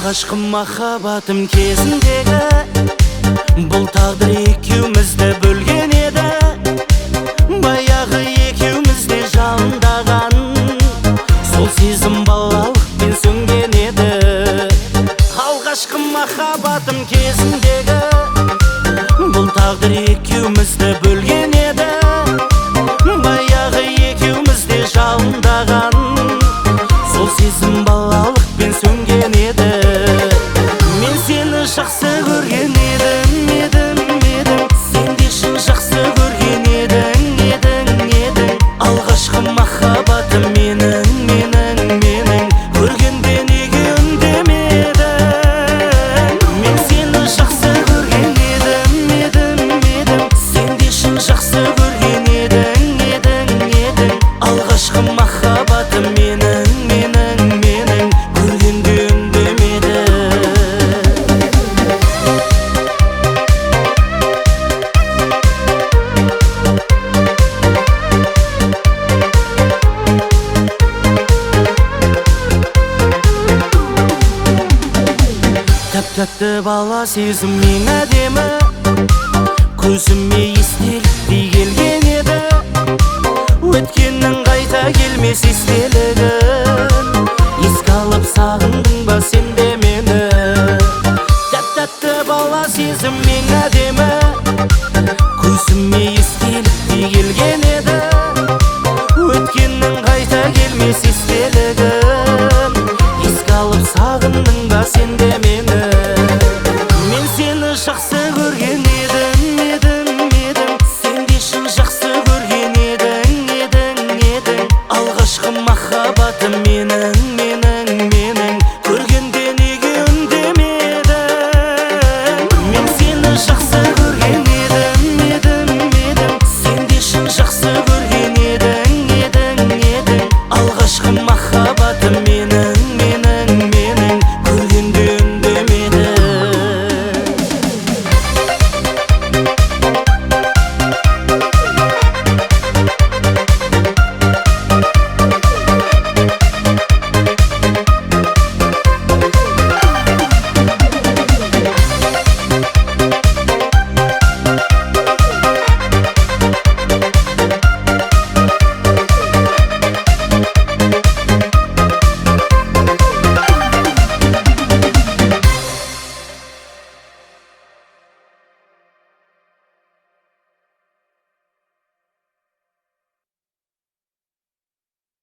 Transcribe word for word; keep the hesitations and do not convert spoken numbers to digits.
Алғашқы махаббатым кезіндегі бұл тағдыр екеумізді бөлген еді. Баяғы екеумізде жалындаған сол сезім балалықпен сөнген еді. Алғашқы махаббатым кезіндегі бұл тағдыр екеумізді бөлген еді. Баяғы екеумізде жалындаған сол сезім балалықпен сөнген еді. Мен сені жақсы көрген едім, едім, едім. Сен де шын жақсы көрген едің, едің, едің. Алғашқы махаббатым менің, менің, менің. Көргенде неге үндемедің? Мен сені жақсы көрген едім, едім, едім. Сен де шын жақсы көрген едің, едің, едің. Алғашқы махаббатым менің, менің, менің. Көргенде үндемедің. Тәп-тәтті бала сезім ең әдемі, көзіме естеліктей келген еді. Өткеннің қайта келмес естелігін, еске алып сағындың ба сен де мені? Тәп-тәтті бала сезім ең әдемі, көзіме естеліктей келген еді. Өткеннің қайта келмес естелігін, еске алып сағындың ба сен де мені?